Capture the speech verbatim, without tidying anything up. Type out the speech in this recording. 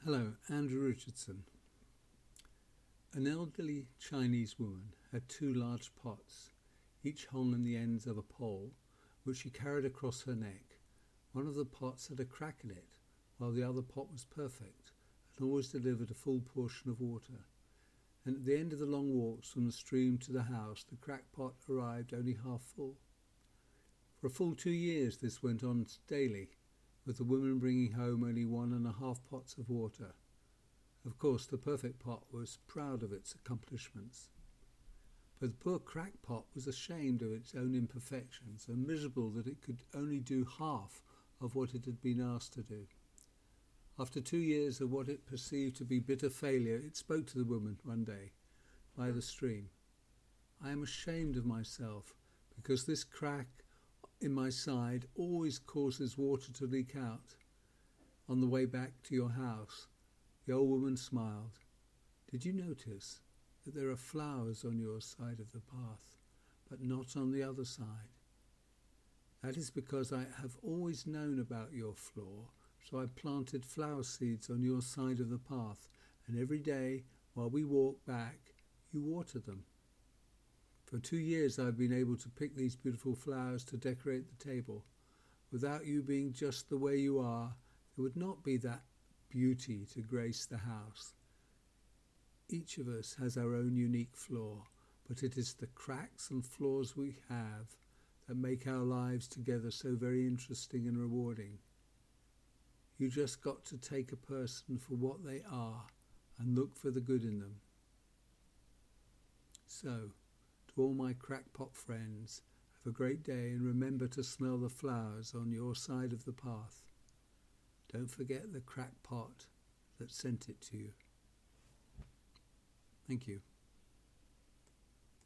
Hello, Andrew Richardson. An elderly Chinese woman had two large pots, each hung on the ends of a pole, which she carried across her neck. One of the pots had a crack in it, while the other pot was perfect, and always delivered a full portion of water. And at the end of the long walks from the stream to the house, the cracked pot arrived only half full. For a full two years this went on daily, with the woman bringing home only one and a half pots of water. Of course, the perfect pot was proud of its accomplishments. But the poor cracked pot was ashamed of its own imperfections and miserable that it could only do half of what it had been asked to do. After two years of what it perceived to be bitter failure, it spoke to the woman one day by the stream. "I am ashamed of myself because this crack in my side always causes water to leak out. On the way back to your house," the old woman smiled, "did you notice that there are flowers on your side of the path, but not on the other side? That is because I have always known about your flaw, so I planted flower seeds on your side of the path, and every day while we walk back, you water them. For two years I've been able to pick these beautiful flowers to decorate the table. Without you being just the way you are, there would not be that beauty to grace the house. Each of us has our own unique flaw, but it is the cracks and flaws we have that make our lives together so very interesting and rewarding. You just got to take a person for what they are and look for the good in them." So, to all my crackpot friends, have a great day and remember to smell the flowers on your side of the path. Don't forget the crackpot that sent it to you. Thank you.